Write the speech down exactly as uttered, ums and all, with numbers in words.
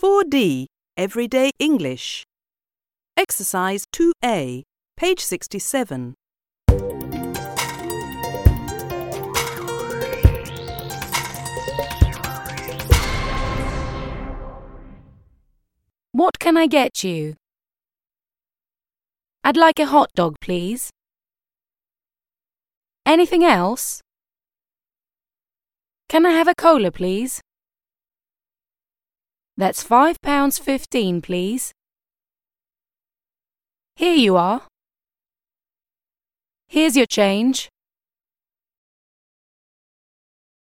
four D, Everyday English. Exercise two A, page sixty-seven. What can I get you? I'd like a hot dog, please. Anything else? Can I have a cola, please? That's five pounds fifteen, please. Here you are. Here's your change.